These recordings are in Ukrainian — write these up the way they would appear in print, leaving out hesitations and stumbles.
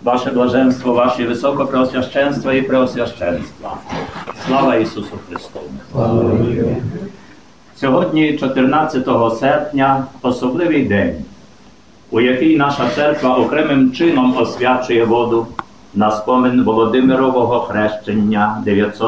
ваше блаженство, ваше високопреосвященство і преосвященство. Слава Ісусу Христу! Сьогодні, 14 серпня, особливий день, у який наша церква окремим чином освячує воду на спомин Володимирового хрещення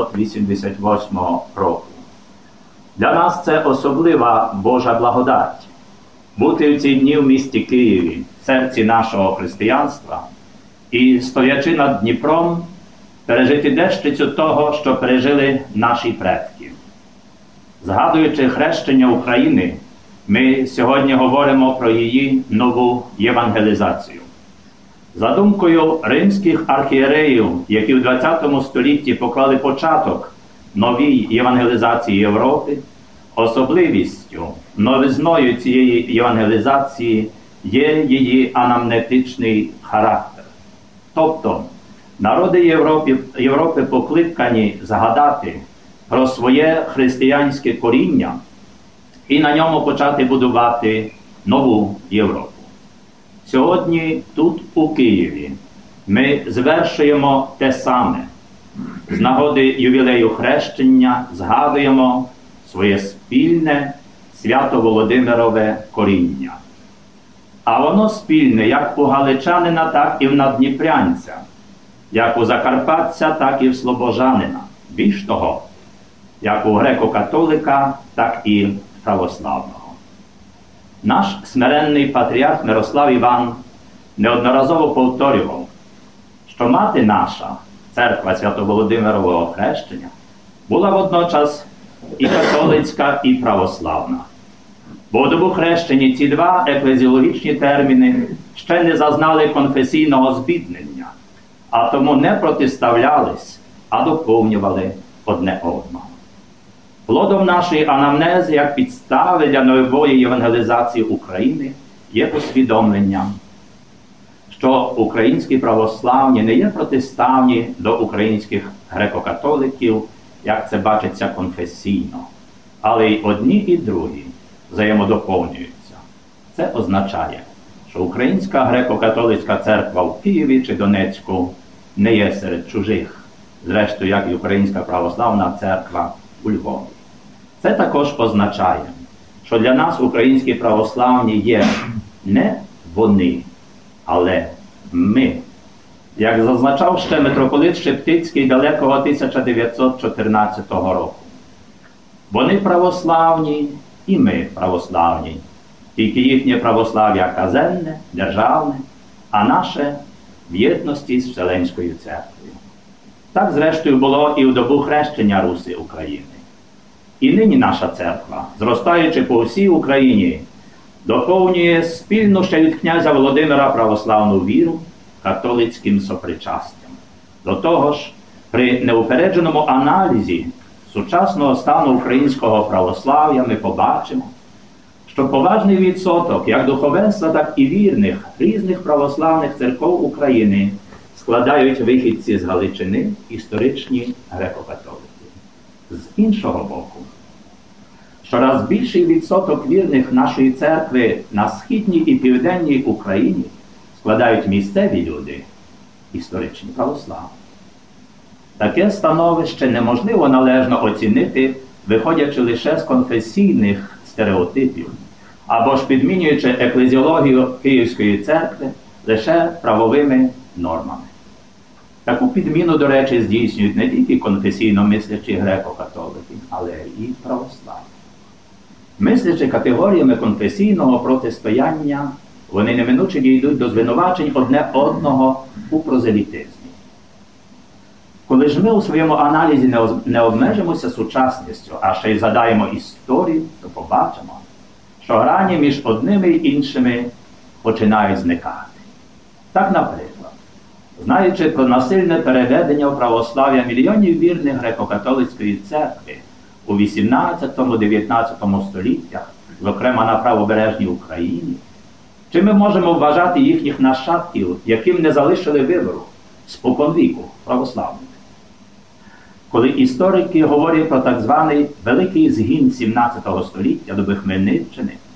988 року. Для нас це особлива Божа благодать. Бути в ці дні в місті Києві, в серці нашого християнства, і, стоячи над Дніпром, пережити дещицю того, що пережили наші предки. Згадуючи хрещення України, ми сьогодні говоримо про її нову євангелізацію. За думкою римських архієреїв, які в 20 столітті поклали початок новій євангелізації Європи, особливістю, новизною цієї євангелізації є її анамнетичний характер. Тобто, народи Європи покликані згадати про своє християнське коріння і на ньому почати будувати нову Європу. Сьогодні тут, у Києві, ми звершуємо те саме. З нагоди ювілею хрещення згадуємо своє спільне свято-Володимирове коріння. А воно спільне як у галичанина, так і в наддніпрянця, як у закарпатця, так і в слобожанина. Більш того, як у греко-католика, так і православного. Наш смиренний патріарх Мирослав Іван неодноразово повторював, що мати наша, церква Свято-Володимирового хрещення, була водночас і католицька, і православна. Бо у добу хрещення ці два еклезіологічні терміни ще не зазнали конфесійного збіднення, а тому не протиставлялись, а доповнювали одне одного. Плодом нашої анамнези, як підстави для нової євангелізації України, є усвідомлення, що українські православні не є протиставні до українських греко-католиків, як це бачиться конфесійно, але й одні і другі взаємодоповнюються. Це означає, що Українська греко-католицька церква в Києві чи Донецьку не є серед чужих, зрештою, як і Українська православна церква у Львові. Це також означає, що для нас українські православні є не вони, але ми. Як зазначав ще митрополит Шептицький далекого 1914 року. Вони православні, і ми православні. Тільки їхнє православ'я казенне, державне, а наше в єдності з Вселенською церквою. Так, зрештою, було і в добу хрещення Руси України. І нині наша церква, зростаючи по всій Україні, доповнює спільну ще від князя Володимира православну віру католицьким сопричастям. До того ж, при неупередженому аналізі сучасного стану українського православ'я ми побачимо, що поважний відсоток як духовенства, так і вірних різних православних церков України складають вихідці з Галичини, історичні греко-католики. З іншого боку, щораз більший відсоток вірних нашої церкви на східній і південній Україні складають місцеві люди, історичні православні. Таке становище неможливо належно оцінити, виходячи лише з конфесійних стереотипів, або ж підмінюючи еклезіологію Київської церкви лише правовими нормами. Таку підміну, до речі, здійснюють не тільки конфесійно мислячі греко-католики, але і православні. Мислячи категоріями конфесійного протистояння, вони неминуче дійдуть до звинувачень одне одного у прозелітизмі. Коли ж ми у своєму аналізі не обмежимося сучасністю, а ще й згадаємо історію, то побачимо, що грані між одними й іншими починають зникати. Так, наприклад, знаючи про насильне переведення в православ'я мільйонів вірних греко-католицької церкви у 18-19 століттях, зокрема на правобережній Україні, чи ми можемо вважати їхніх нащадків, яким не залишили вибору споконвіку православних? Коли історики говорять про так званий великий згін 17 століття доби Хмельниччини,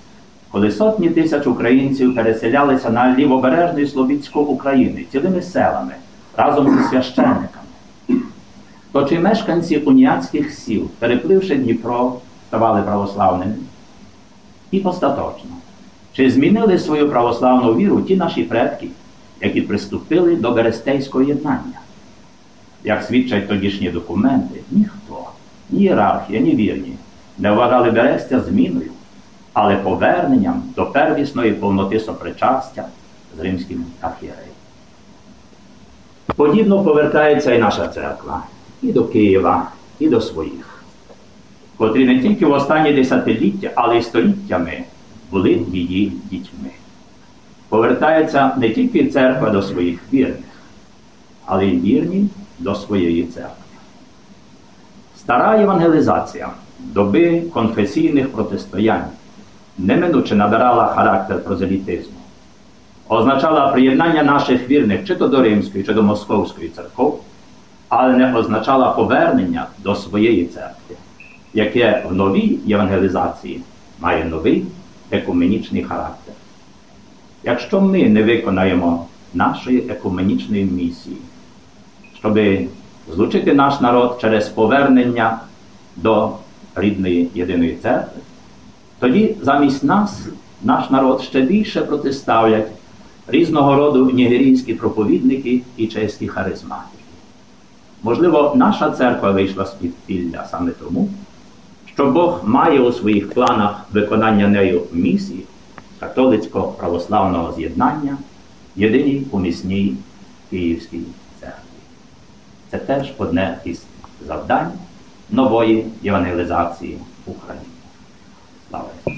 коли сотні тисяч українців переселялися на лівобережну Слобідську Україну цілими селами разом зі священниками, то чи мешканці уніатських сіл, перепливши Дніпро, ставали православними? І остаточно. Чи змінили свою православну віру ті наші предки, які приступили до Берестейського єднання? Як свідчать тодішні документи, ніхто, ні ієрархія, ні вірні, не вважали Берестя зміною, але поверненням до первісної повноти сопричастя з римським архієреєм. Подібно повертається і наша церква, і до Києва, і до своїх, котрі не тільки в останні десятиліття, але й століттями були її дітьми. Повертається не тільки церква до своїх вірних, але й вірні до своєї церкви. Стара євангелізація доби конфесійних протистоянь неминуче набирала характер прозелітизму. Означала приєднання наших вірних чи то до Римської, чи до Московської церков, але не означала повернення до своєї церкви, яке в новій євангелізації має новий екуменічний характер. Якщо ми не виконаємо нашої екуменічної місії, щоб злучити наш народ через повернення до рідної єдиної церкви, тоді замість нас наш народ ще більше протиставлять різного роду нігерійські проповідники і чеські харизматики. Можливо, наша церква вийшла з підпілля саме тому, що Бог має у своїх планах виконання нею місії католицько-православного з'єднання в єдиній помісній Київській церкві. Це теж одне із завдань нової євангелізації України. Слава Ісусу!